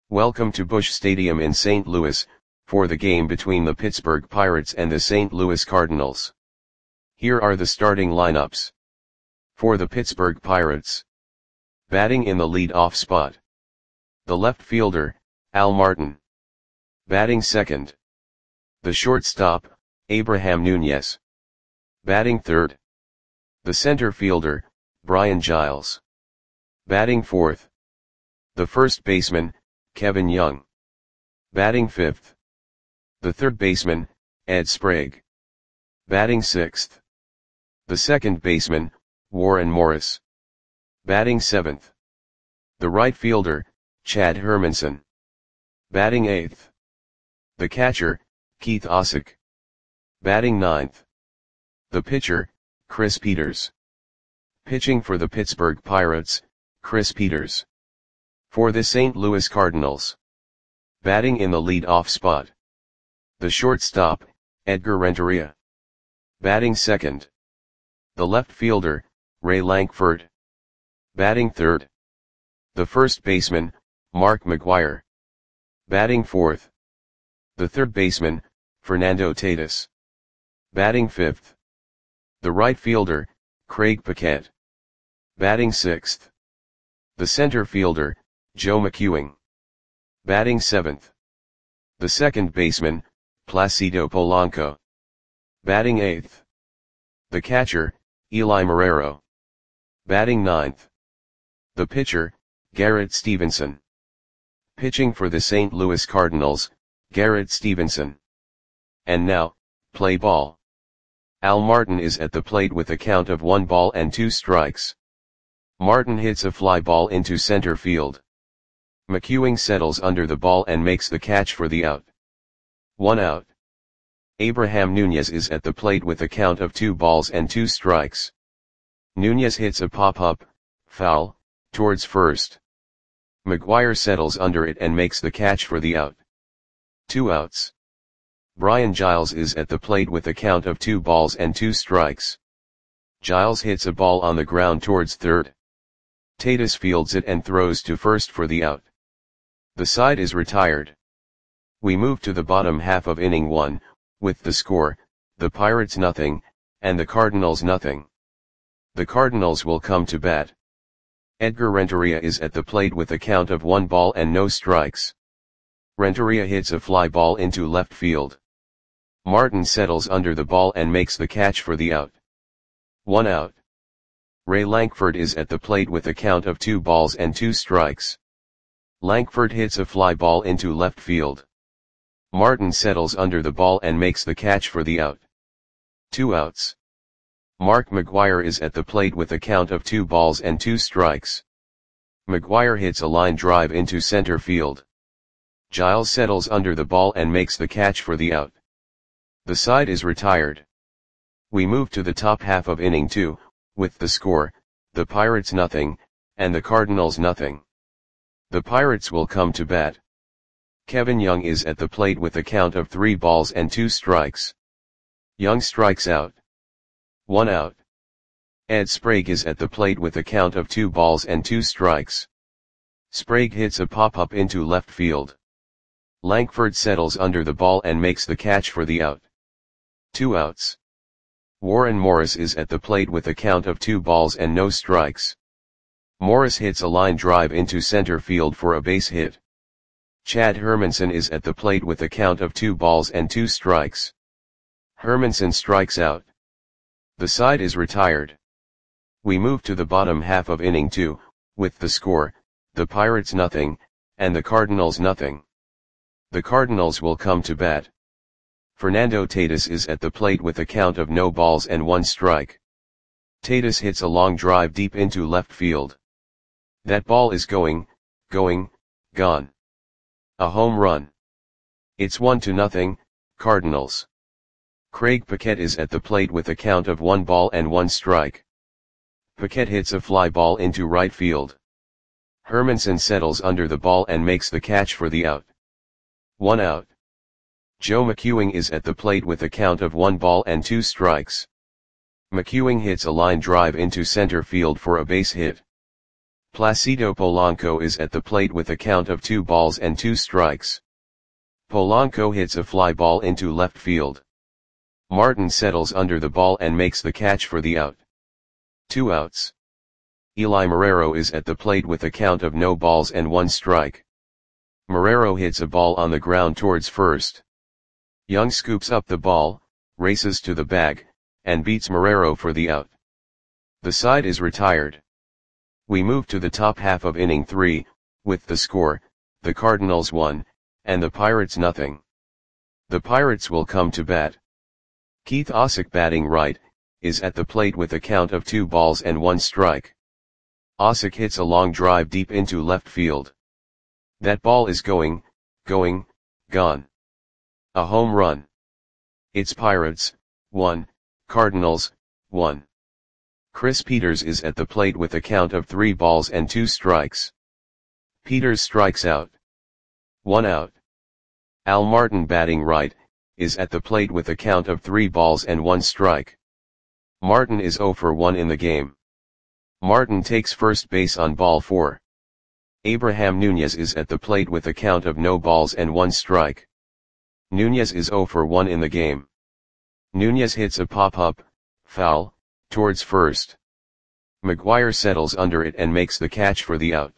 Welcome to Busch Stadium in St. Louis, for the game between the Pittsburgh Pirates and the St. Louis Cardinals. Here are the starting lineups. For the Pittsburgh Pirates. Batting in the lead-off spot. The left fielder, Al Martin. Batting second. The shortstop, Abraham Nunez. Batting third. The center fielder, Brian Giles. Batting fourth. The first baseman, Kevin Young. Batting fifth. The third baseman, Ed Sprague. Batting sixth. The second baseman, Warren Morris. Batting seventh. The right fielder, Chad Hermanson. Batting eighth. The catcher, Keith Osick. Batting ninth. The pitcher, Chris Peters. Pitching for the Pittsburgh Pirates, Chris Peters. For the St. Louis Cardinals. Batting in the lead-off spot. The shortstop, Edgar Renteria. Batting second. The left fielder, Ray Lankford. Batting third. The first baseman, Mark McGwire. Batting fourth. The third baseman, Fernando Tatis. Batting fifth. The right fielder, Craig Paquette. Batting sixth. The center fielder, Joe McEwing. Batting seventh. The second baseman, Placido Polanco. Batting eighth. The catcher, Eli Marrero. Batting ninth. The pitcher, Garrett Stevenson. Pitching for the St. Louis Cardinals, Garrett Stevenson. And now, play ball. Al Martin is at the plate with a count of 1 ball and 2 strikes. Martin hits a fly ball into center field. McEwing settles under the ball and makes the catch for the out. 1 out. Abraham Nunez is at the plate with a count of 2 balls and 2 strikes. Nunez hits a pop-up, foul, towards first. McGwire settles under it and makes the catch for the out. 2 outs. Brian Giles is at the plate with a count of 2 balls and 2 strikes. Giles hits a ball on the ground towards third. Tatis fields it and throws to first for the out. The side is retired. We move to the bottom half of inning 1, with the score, the Pirates nothing, and the Cardinals nothing. The Cardinals will come to bat. Edgar Renteria is at the plate with a count of 1 ball and no strikes. Renteria hits a fly ball into left field. Martin settles under the ball and makes the catch for the out. 1 out. Ray Lankford is at the plate with a count of 2 balls and 2 strikes. Lankford hits a fly ball into left field. Martin settles under the ball and makes the catch for the out. 2 outs. Mark McGwire is at the plate with a count of 2 balls and 2 strikes. McGwire hits a line drive into center field. Giles settles under the ball and makes the catch for the out. The side is retired. We move to the top half of inning 2, with the score, the Pirates nothing, and the Cardinals nothing. The Pirates will come to bat. Kevin Young is at the plate with a count of 3 balls and 2 strikes. Young strikes out. 1 out. Ed Sprague is at the plate with a count of 2 balls and 2 strikes. Sprague hits a pop-up into left field. Lankford settles under the ball and makes the catch for the out. 2 outs. Warren Morris is at the plate with a count of 2 balls and no strikes. Morris hits a line drive into center field for a base hit. Chad Hermanson is at the plate with a count of 2 balls and 2 strikes. Hermanson strikes out. The side is retired. We move to the bottom half of inning 2, with the score, the Pirates nothing, and the Cardinals nothing. The Cardinals will come to bat. Fernando Tatis is at the plate with a count of no balls and 1 strike. Tatis hits a long drive deep into left field. That ball is gone. A home run. It's 1-0, Cardinals. Craig Paquette is at the plate with a count of 1 ball and 1 strike. Paquette hits a fly ball into right field. Hermanson settles under the ball and makes the catch for the out. 1 out. Joe McEwing is at the plate with a count of 1 ball and 2 strikes. McEwing hits a line drive into center field for a base hit. Placido Polanco is at the plate with a count of 2 balls and 2 strikes. Polanco hits a fly ball into left field. Martin settles under the ball and makes the catch for the out. 2 outs. Eli Marrero is at the plate with a count of no balls and 1 strike. Marrero hits a ball on the ground towards first. Young scoops up the ball, races to the bag, and beats Marrero for the out. The side is retired. We move to the top half of inning 3, with the score, the Cardinals 1, and the Pirates nothing. The Pirates will come to bat. Keith Osick, batting right, is at the plate with a count of 2 balls and 1 strike. Osick hits a long drive deep into left field. That ball is gone. A home run. It's Pirates 1, Cardinals 1. Chris Peters is at the plate with a count of 3 balls and 2 strikes. Peters strikes out. 1 out. Al Martin, batting right, is at the plate with a count of 3 balls and 1 strike. Martin is 0 for 1 in the game. Martin takes first base on ball 4. Abraham Nunez is at the plate with a count of no balls and 1 strike. Nunez is 0 for 1 in the game. Nunez hits a pop-up, foul, towards first. McGuire settles under it and makes the catch for the out.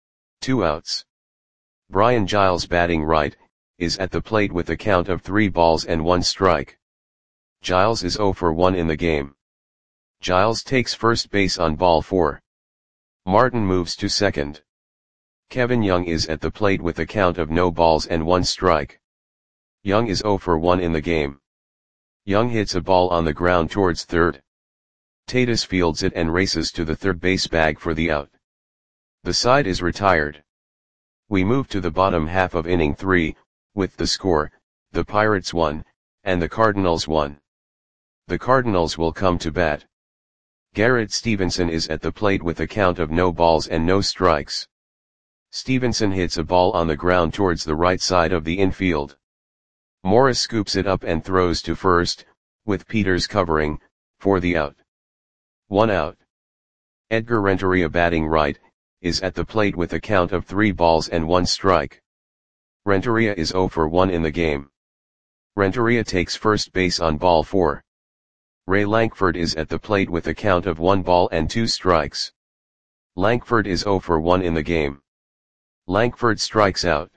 2 outs. Brian Giles, batting right, is at the plate with a count of 3 balls and 1 strike. Giles is 0 for 1 in the game. Giles takes first base on ball 4. Martin moves to second. Kevin Young is at the plate with a count of no balls and 1 strike. Young is 0 for 1 in the game. Young hits a ball on the ground towards third. Tatis fields it and races to the third base bag for the out. The side is retired. We move to the bottom half of inning 3, with the score, the Pirates 1, and the Cardinals 1. The Cardinals will come to bat. Garrett Stevenson is at the plate with a count of no balls and no strikes. Stevenson hits a ball on the ground towards the right side of the infield. Morris scoops it up and throws to first, with Peters covering, for the out. 1 out. Edgar Renteria, batting right, is at the plate with a count of 3 balls and 1 strike. Renteria is 0 for 1 in the game. Renteria takes first base on ball 4. Ray Lankford is at the plate with a count of 1 ball and 2 strikes. Lankford is 0 for 1 in the game. Lankford strikes out.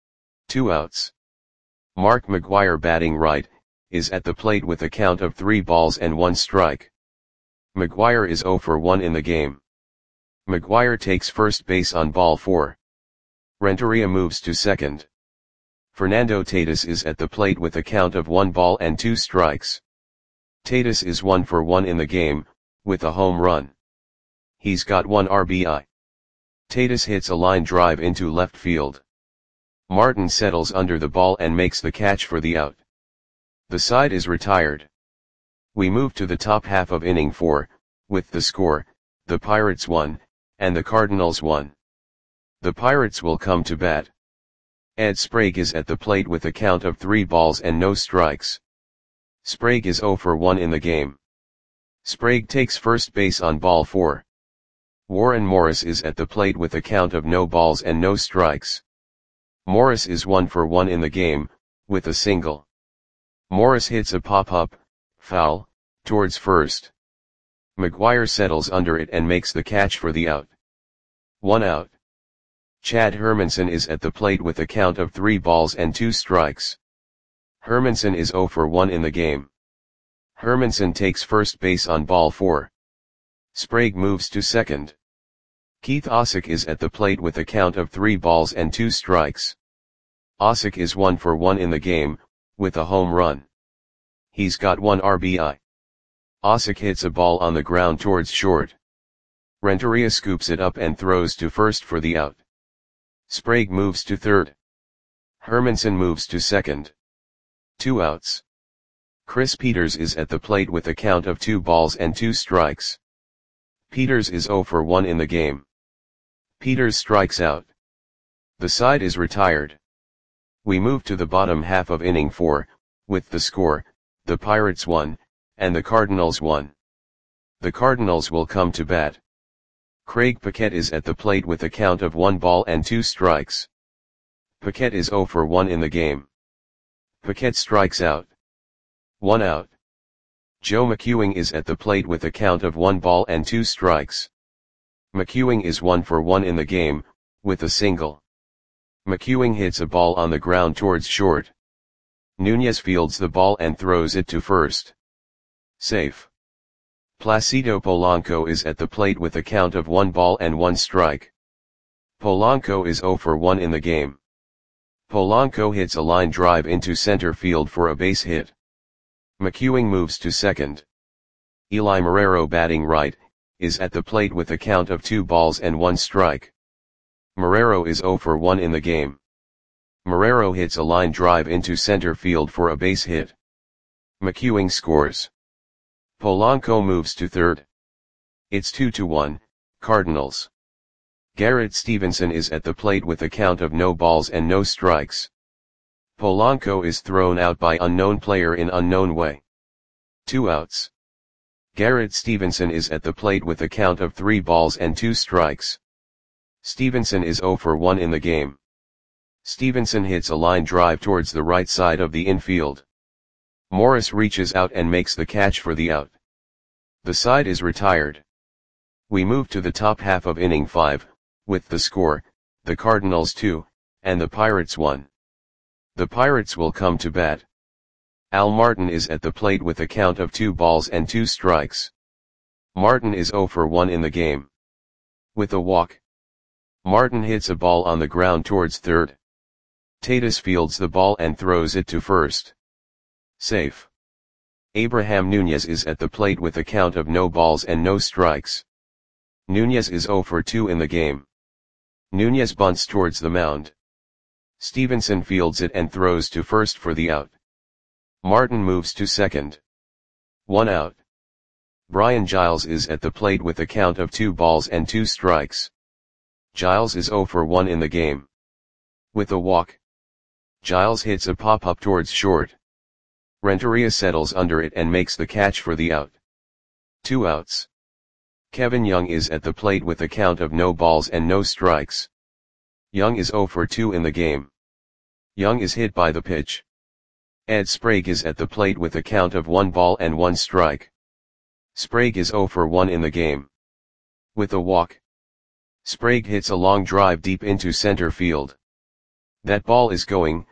2 outs. Mark McGuire, batting right, is at the plate with a count of 3 balls and 1 strike. McGuire is 0 for 1 in the game. McGuire takes first base on ball 4. Renteria moves to second. Fernando Tatis is at the plate with a count of 1 ball and 2 strikes. Tatis is 1 for 1 in the game, with a home run. He's got 1 RBI. Tatis hits a line drive into left field. Martin settles under the ball and makes the catch for the out. The side is retired. We move to the top half of inning 4, with the score, the Pirates 1, and the Cardinals 1. The Pirates will come to bat. Ed Sprague is at the plate with a count of 3 balls and no strikes. Sprague is 0 for 1 in the game. Sprague takes first base on ball 4. Warren Morris is at the plate with a count of no balls and no strikes. Morris is 1 for 1 in the game, with a single. Morris hits a pop-up, foul, towards first. McGuire settles under it and makes the catch for the out. 1 out. Chad Hermanson is at the plate with a count of 3 balls and 2 strikes. Hermanson is 0 for 1 in the game. Hermanson takes first base on ball 4. Sprague moves to second. Keith Osick is at the plate with a count of 3 balls and 2 strikes. Osick is 1 for 1 in the game, with a home run. He's got 1 RBI. Osick hits a ball on the ground towards short. Renteria scoops it up and throws to first for the out. Sprague moves to third. Hermanson moves to second. 2 outs. Chris Peters is at the plate with a count of 2 balls and 2 strikes. Peters is 0 for 1 in the game. Peters strikes out. The side is retired. We move to the bottom half of inning 4, with the score, the Pirates 1, and the Cardinals 1. The Cardinals will come to bat. Craig Paquette is at the plate with a count of 1 ball and 2 strikes. Paquette is 0 for 1 in the game. Paquette strikes out. 1 out. Joe McEwing is at the plate with a count of 1 ball and 2 strikes. McEwing is 1 for 1 in the game, with a single. McEwing hits a ball on the ground towards short. Nunez fields the ball and throws it to first. Safe. Placido Polanco is at the plate with a count of 1 ball and 1 strike. Polanco is 0 for 1 in the game. Polanco hits a line drive into center field for a base hit. McEwing moves to second. Eli Marrero, batting right, is at the plate with a count of 2 balls and 1 strike. Marrero is 0 for 1 in the game. Marrero hits a line drive into center field for a base hit. McEwing scores. Polanco moves to third. It's 2-1, Cardinals. Garrett Stevenson is at the plate with a count of no balls and no strikes. Polanco is thrown out by unknown player in unknown way. 2 outs. Garrett Stevenson is at the plate with a count of 3 balls and 2 strikes. Stevenson is 0 for 1 in the game. Stevenson hits a line drive towards the right side of the infield. Morris reaches out and makes the catch for the out. The side is retired. We move to the top half of inning 5, with the score, the Cardinals 2, and the Pirates 1. The Pirates will come to bat. Al Martin is at the plate with a count of 2 balls and 2 strikes. Martin is 0 for 1 in the game. With a walk. Martin hits a ball on the ground towards third. Tatis fields the ball and throws it to first. Safe. Abraham Nunez is at the plate with a count of no balls and no strikes. Nunez is 0 for 2 in the game. Nunez bunts towards the mound. Stevenson fields it and throws to first for the out. Martin moves to second. 1 out. Brian Giles is at the plate with a count of 2 balls and 2 strikes. Giles is 0 for 1 in the game. With a walk. Giles hits a pop-up towards short. Renteria settles under it and makes the catch for the out. 2 outs. Kevin Young is at the plate with a count of no balls and no strikes. Young is 0 for 2 in the game. Young is hit by the pitch. Ed Sprague is at the plate with a count of 1 ball and 1 strike. Sprague is 0 for 1 in the game. With a walk. Sprague hits a long drive deep into center field. That ball is going,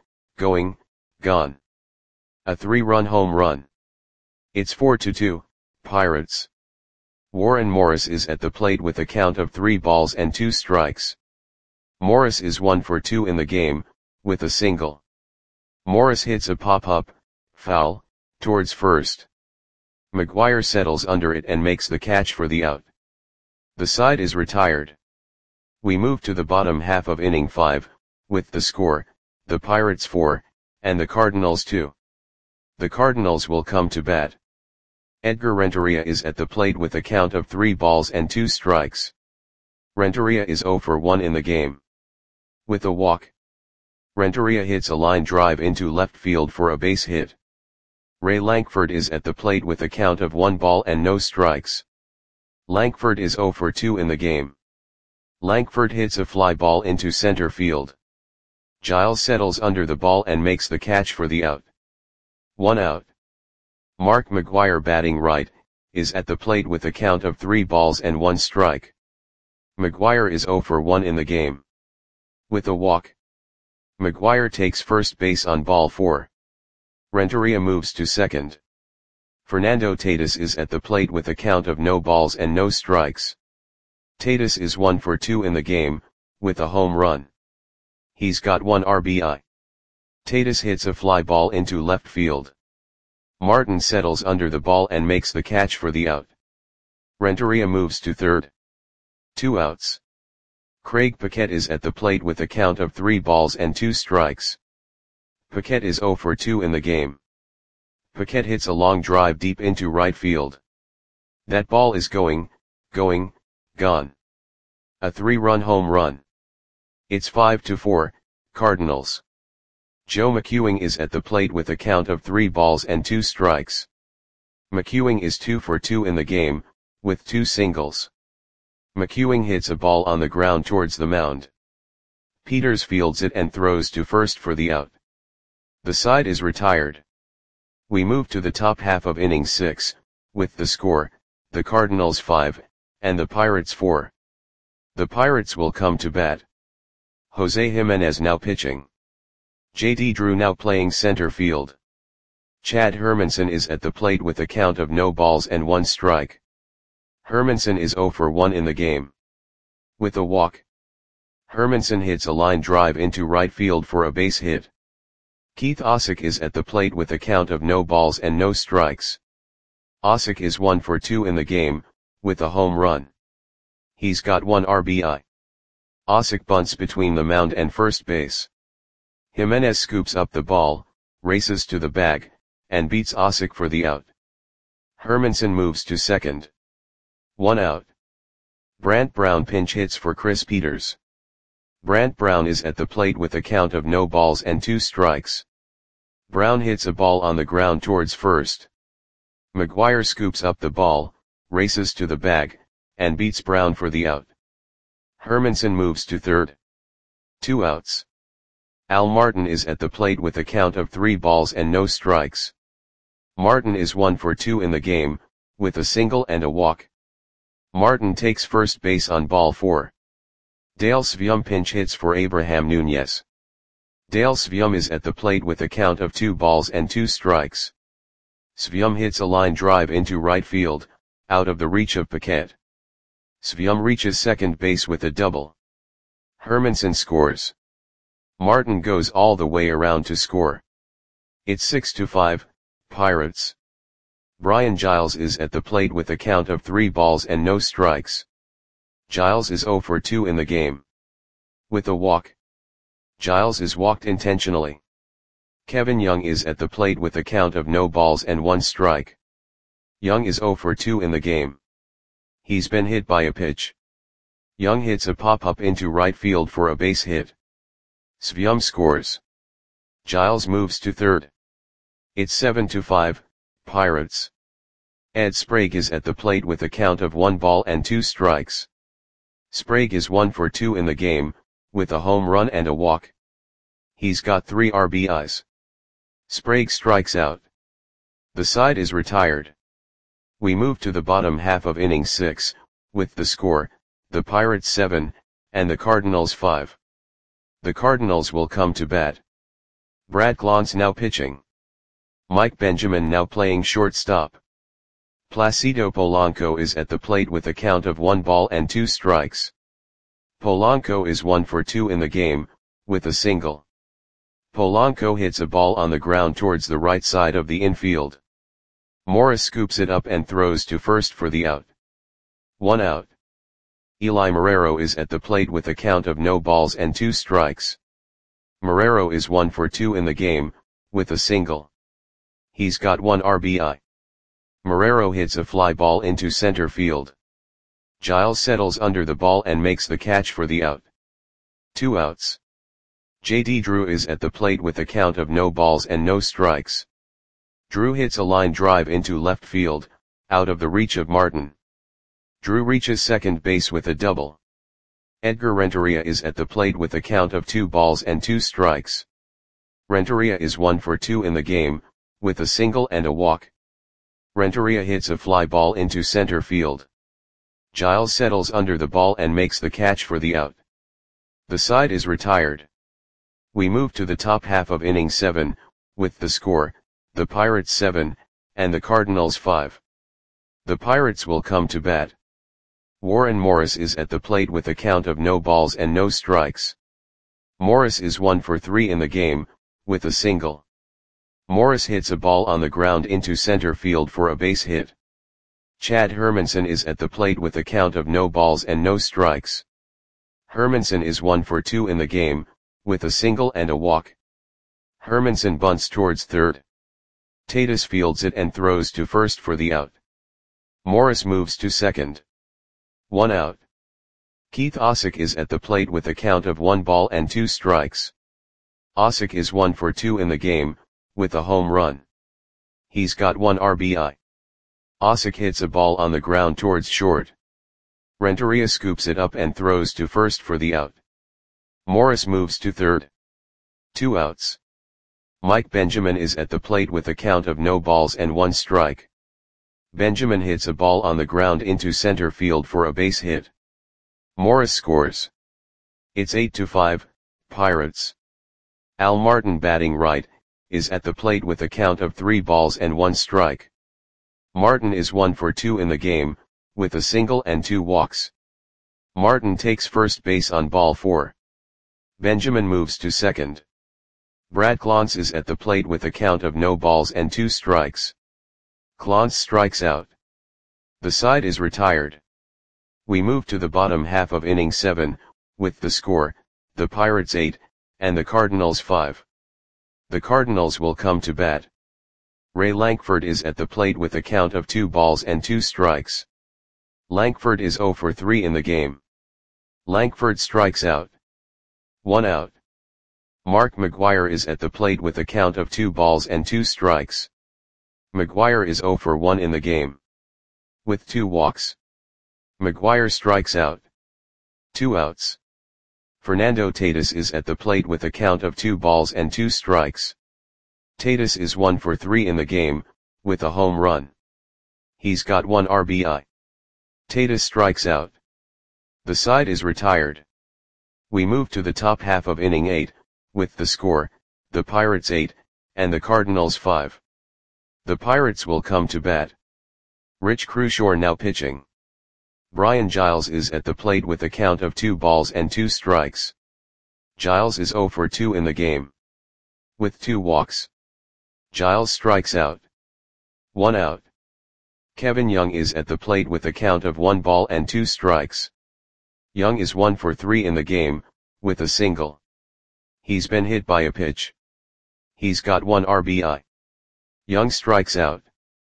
gone. A 3-run home run. It's 4-2, Pirates. Warren Morris is at the plate with a count of 3 balls and 2 strikes. Morris is 1 for 2 in the game, with a single. Morris hits a pop-up, foul, towards first. McGuire settles under it and makes the catch for the out. The side is retired. We move to the bottom half of inning 5, with the score, the Pirates 4, and the Cardinals 2. The Cardinals will come to bat. Edgar Renteria is at the plate with a count of 3 balls and 2 strikes. Renteria is 0 for 1 in the game. With a walk. Renteria hits a line drive into left field for a base hit. Ray Lankford is at the plate with a count of 1 ball and no strikes. Lankford is 0 for 2 in the game. Lankford hits a fly ball into center field. Giles settles under the ball and makes the catch for the out. 1 out. Mark McGuire, batting right, is at the plate with a count of 3 balls and 1 strike. McGuire is 0 for 1 in the game. With a walk. McGuire takes first base on ball 4. Renteria moves to second. Fernando Tatis is at the plate with a count of no balls and no strikes. Tatis is 1 for 2 in the game, with a home run. He's got 1 RBI. Tatis hits a fly ball into left field. Martin settles under the ball and makes the catch for the out. Renteria moves to third. 2 outs. Craig Paquette is at the plate with a count of 3 balls and 2 strikes. Paquette is 0 for 2 in the game. Paquette hits a long drive deep into right field. That ball is going, gone. A 3-run home run. It's 5-4, Cardinals. Joe McEwing is at the plate with a count of 3 balls and 2 strikes. McEwing is 2 for 2 in the game, with 2 singles. McEwing hits a ball on the ground towards the mound. Peters fields it and throws to first for the out. The side is retired. We move to the top half of inning 6, with the score, the Cardinals 5, and the Pirates 4. The Pirates will come to bat. Jose Jimenez now pitching. J.D. Drew now playing center field. Chad Hermanson is at the plate with a count of no balls and 1 strike. Hermanson is 0 for 1 in the game. With a walk. Hermanson hits a line drive into right field for a base hit. Keith Ausick is at the plate with a count of no balls and no strikes. Ausick is 1 for 2 in the game, with a home run. He's got 1 RBI. Ausick bunts between the mound and first base. Jimenez scoops up the ball, races to the bag, and beats Ausick for the out. Hermanson moves to second. 1 out. Brant Brown pinch hits for Chris Peters. Brant Brown is at the plate with a count of no balls and 2 strikes. Brown hits a ball on the ground towards first. McGuire scoops up the ball, races to the bag, and beats Brown for the out. Hermanson moves to third. 2 outs. Al Martin is at the plate with a count of 3 balls and no strikes. Martin is 1 for 2 in the game, with a single and a walk. Martin takes first base on ball 4. Dale Svium pinch hits for Abraham Nunez. Dale Svium is at the plate with a count of 2 balls and 2 strikes. Svium hits a line drive into right field, out of the reach of Paquette. Svium reaches second base with a double. Hermanson scores. Martin goes all the way around to score. It's 6-5, Pirates. Brian Giles is at the plate with a count of 3 balls and no strikes. Giles is 0 for 2 in the game. With a walk. Giles is walked intentionally. Kevin Young is at the plate with a count of no balls and 1 strike. Young is 0 for 2 in the game. He's been hit by a pitch. Young hits a pop-up into right field for a base hit. Svium scores. Giles moves to third. It's 7-5, Pirates. Ed Sprague is at the plate with a count of 1 ball and 2 strikes. Sprague is 1 for 2 in the game, with a home run and a walk. He's got 3 RBIs. Sprague strikes out. The side is retired. We move to the bottom half of inning 6, with the score, the Pirates 7, and the Cardinals 5. The Cardinals will come to bat. Brad Glantz now pitching. Mike Benjamin now playing shortstop. Placido Polanco is at the plate with a count of 1 ball and 2 strikes. Polanco is 1 for 2 in the game, with a single. Polanco hits a ball on the ground towards the right side of the infield. Morris scoops it up and throws to first for the out. 1 out. Eli Marrero is at the plate with a count of no balls and 2 strikes. Marrero is 1 for 2 in the game, with a single. He's got 1 RBI. Marrero hits a fly ball into center field. Giles settles under the ball and makes the catch for the out. 2 outs. J.D. Drew is at the plate with a count of no balls and no strikes. Drew hits a line drive into left field, out of the reach of Martin. Drew reaches second base with a double. Edgar Renteria is at the plate with a count of 2 balls and 2 strikes. Renteria is 1 for 2 in the game, with a single and a walk. Renteria hits a fly ball into center field. Giles settles under the ball and makes the catch for the out. The side is retired. We move to the top half of inning 7, with the score, the Pirates 7, and the Cardinals 5. The Pirates will come to bat. Warren Morris is at the plate with a count of no balls and no strikes. Morris is 1 for 3 in the game, with a single. Morris hits a ball on the ground into center field for a base hit. Chad Hermanson is at the plate with a count of no balls and no strikes. Hermanson is 1 for 2 in the game, with a single and a walk. Hermanson bunts towards third. Tatis fields it and throws to first for the out. Morris moves to second. 1 out. Keith Ausick is at the plate with a count of 1 ball and 2 strikes. Ausick is 1 for 2 in the game, with a home run. He's got 1 RBI. Ausick hits a ball on the ground towards short. Renteria scoops it up and throws to first for the out. Morris moves to third. 2 outs. Mike Benjamin is at the plate with a count of no balls and 1 strike. Benjamin hits a ball on the ground into center field for a base hit. Morris scores. It's 8-5, Pirates. Al Martin, batting right, is at the plate with a count of 3 balls and 1 strike. Martin is 1 for 2 in the game, with a single and 2 walks. Martin takes first base on ball 4. Benjamin moves to second. Brad Clontz is at the plate with a count of no balls and 2 strikes. Clontz strikes out. The side is retired. We move to the bottom half of inning 7, with the score, the Pirates 8, and the Cardinals 5. The Cardinals will come to bat. Ray Lankford is at the plate with a count of 2 balls and 2 strikes. Lankford is 0 for 3 in the game. Lankford strikes out. 1 out. Mark McGwire is at the plate with a count of 2 balls and 2 strikes. McGwire is 0 for 1 in the game. With 2 walks. McGwire strikes out. 2 outs. Fernando Tatis is at the plate with a count of 2 balls and 2 strikes. Tatis is 1 for 3 in the game, with a home run. He's got 1 RBI. Tatis strikes out. The side is retired. We move to the top half of inning 8, with the score, the Pirates 8, and the Cardinals 5. The Pirates will come to bat. Rich Crushore now pitching. Brian Giles is at the plate with a count of 2 balls and 2 strikes. Giles is 0 for 2 in the game. With 2 walks. Giles strikes out. 1 out. Kevin Young is at the plate with a count of 1 ball and 2 strikes. Young is 1 for 3 in the game, with a single. He's been hit by a pitch. He's got 1 RBI. Young strikes out.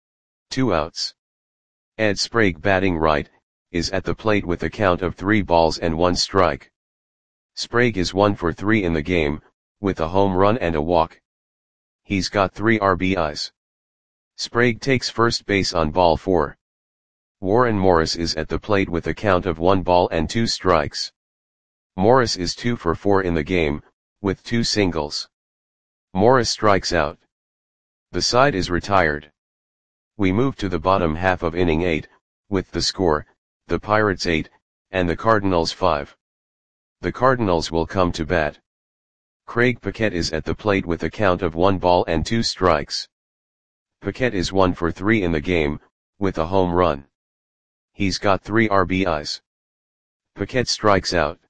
2 outs. Ed Sprague, batting right, is at the plate with a count of 3 balls and 1 strike. Sprague is 1 for 3 in the game, with a home run and a walk. He's got 3 RBIs. Sprague takes first base on ball 4. Warren Morris is at the plate with a count of 1 ball and 2 strikes. Morris is 2 for 4 in the game, with 2 singles. Morris strikes out. The side is retired. We move to the bottom half of inning 8, with the score, the Pirates 8, and the Cardinals 5. The Cardinals will come to bat. Craig Paquette is at the plate with a count of 1 ball and 2 strikes. Paquette is 1 for 3 in the game, with a home run. He's got 3 RBIs. Paquette strikes out.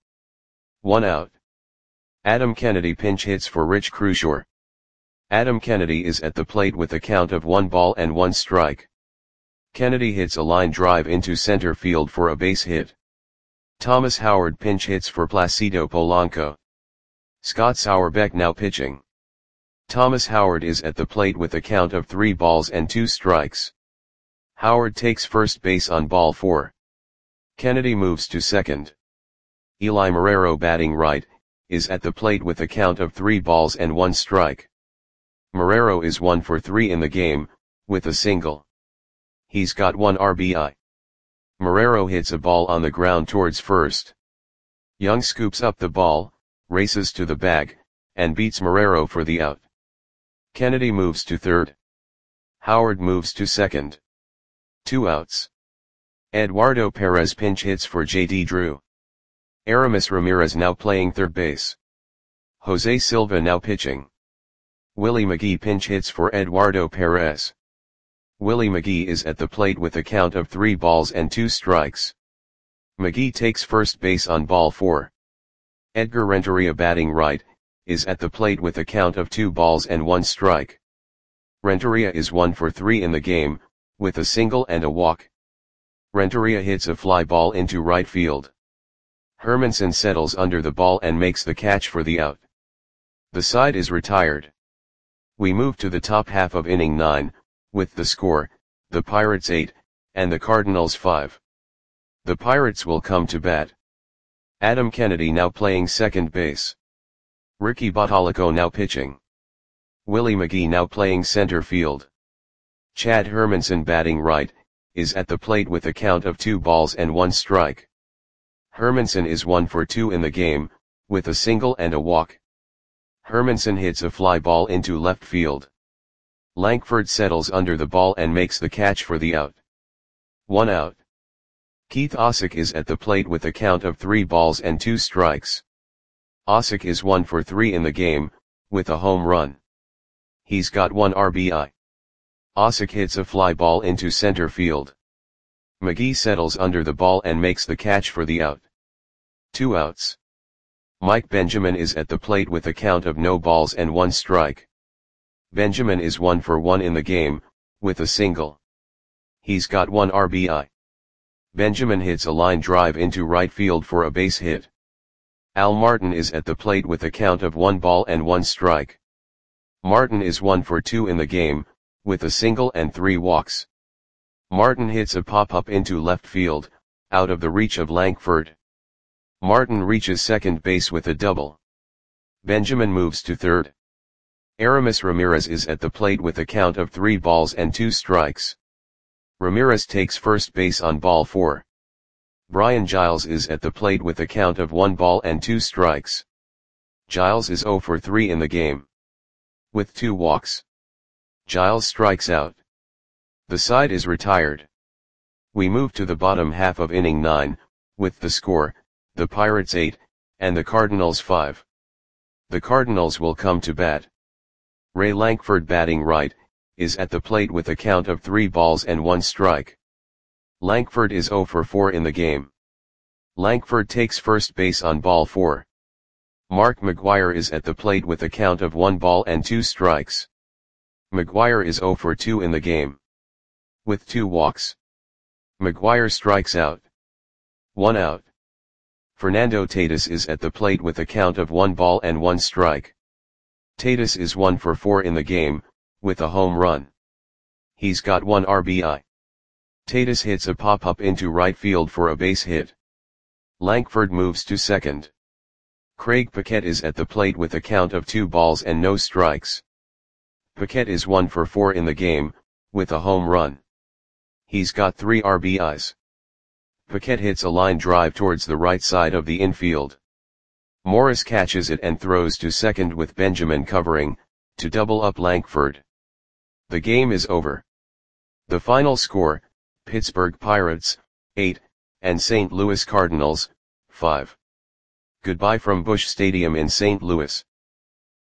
1 out. Adam Kennedy pinch hits for Rich Crushore. Adam Kennedy is at the plate with a count of 1 ball and 1 strike. Kennedy hits a line drive into center field for a base hit. Thomas Howard pinch hits for Placido Polanco. Scott Sauerbeck now pitching. Thomas Howard is at the plate with a count of 3 balls and 2 strikes. Howard takes first base on ball 4. Kennedy moves to second. Eli Marrero, batting right, is at the plate with a count of 3 balls and 1 strike. Marrero is 1 for 3 in the game, with a single. He's got 1 RBI. Marrero hits a ball on the ground towards first. Young scoops up the ball, races to the bag, and beats Marrero for the out. Kennedy moves to third. Howard moves to second. 2 outs. Eduardo Perez pinch hits for J.D. Drew. Aramis Ramirez now playing third base. Jose Silva now pitching. Willie McGee pinch hits for Eduardo Perez. Willie McGee is at the plate with a count of 3 balls and 2 strikes. McGee takes first base on ball 4. Edgar Renteria, batting right, is at the plate with a count of 2 balls and 1 strike. Renteria is 1 for 3 in the game, with a single and a walk. Renteria hits a fly ball into right field. Hermanson settles under the ball and makes the catch for the out. The side is retired. We move to the top half of inning 9, with the score, the Pirates 8, and the Cardinals 5. The Pirates will come to bat. Adam Kennedy now playing second base. Ricky Bottalico now pitching. Willie McGee now playing center field. Chad Hermanson, batting right, is at the plate with a count of 2 balls and 1 strike. Hermanson is 1 for 2 in the game, with a single and a walk. Hermanson hits a fly ball into left field. Lankford settles under the ball and makes the catch for the out. 1 out. Keith Osick is at the plate with a count of 3 balls and 2 strikes. Osick is 1 for 3 in the game, with a home run. He's got 1 RBI. Osick hits a fly ball into center field. McGee settles under the ball and makes the catch for the out. 2 outs. Mike Benjamin is at the plate with a count of no balls and 1 strike. Benjamin is 1 for 1 in the game, with a single. He's got 1 RBI. Benjamin hits a line drive into right field for a base hit. Al Martin is at the plate with a count of 1 ball and 1 strike. Martin is 1 for 2 in the game, with a single and 3 walks. Martin hits a pop-up into left field, out of the reach of Lankford. Martin reaches second base with a double. Benjamin moves to third. Aramis Ramirez is at the plate with a count of 3 balls and 2 strikes. Ramirez takes first base on ball 4. Brian Giles is at the plate with a count of 1 ball and 2 strikes. Giles is 0 for 3 in the game, with 2 walks. Giles strikes out. The side is retired. We move to the bottom half of inning 9, with the score, the Pirates 8, and the Cardinals 5. The Cardinals will come to bat. Ray Lankford, batting right, is at the plate with a count of 3 balls and 1 strike. Lankford is 0 for 4 in the game. Lankford takes first base on ball 4. Mark McGwire is at the plate with a count of 1 ball and 2 strikes. McGwire is 0 for 2 in the game, with 2 walks. McGwire strikes out. 1 out. Fernando Tatis is at the plate with a count of 1 ball and 1 strike. Tatis is 1 for 4 in the game, with a home run. He's got 1 RBI. Tatis hits a pop-up into right field for a base hit. Lankford moves to second. Craig Paquette is at the plate with a count of 2 balls and no strikes. Paquette is 1 for 4 in the game, with a home run. He's got 3 RBIs. Paquette hits a line drive towards the right side of the infield. Morris catches it and throws to second with Benjamin covering, to double up Lankford. The game is over. The final score, Pittsburgh Pirates, 8, and St. Louis Cardinals, 5. Goodbye from Busch Stadium in St. Louis.